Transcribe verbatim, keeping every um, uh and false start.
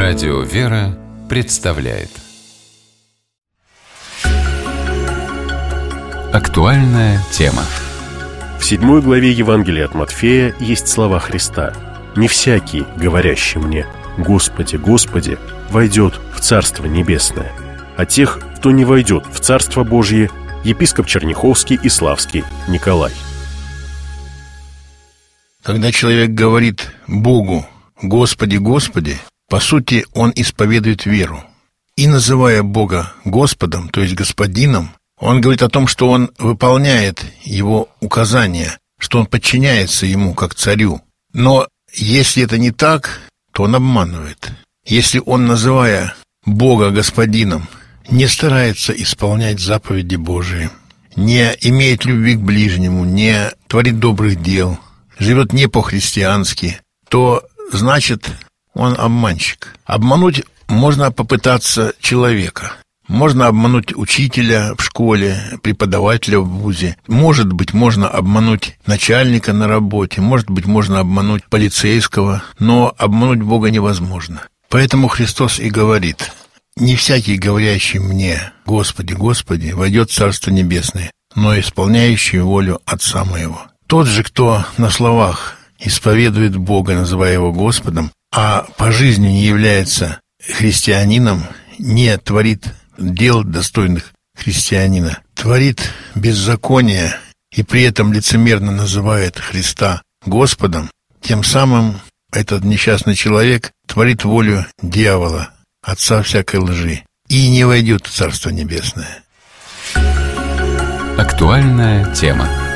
Радио «Вера» представляет актуальная тема. В седьмой главе Евангелия от Матфея есть слова Христа: «Не всякий, говорящий мне: Господи, Господи, войдет в Царство Небесное, а тех, кто не войдет в Царство Божье, епископ Черняховский и Славский Николай». Когда человек говорит Богу «Господи, Господи», по сути, он исповедует веру. И называя Бога Господом, то есть Господином, он говорит о том, что он выполняет его указания, что он подчиняется ему как царю. Но если это не так, то он обманывает. Если он, называя Бога Господином, не старается исполнять заповеди Божии, не имеет любви к ближнему, не творит добрых дел, живет не по-христиански, то значит, он обманщик. Обмануть можно попытаться человека. Можно обмануть учителя в школе, преподавателя в вузе. Может быть, можно обмануть начальника на работе. Может быть, можно обмануть полицейского. Но обмануть Бога невозможно. Поэтому Христос и говорит: «Не всякий, говорящий мне: Господи, Господи, войдет в Царство Небесное, но исполняющий волю Отца моего». Тот же, кто на словах исповедует Бога, называя его Господом, а по жизни не является христианином, не творит дел, достойных христианина, творит беззаконие и при этом лицемерно называет Христа Господом, тем самым этот несчастный человек творит волю дьявола, отца всякой лжи, и не войдет в Царство Небесное. Актуальная тема.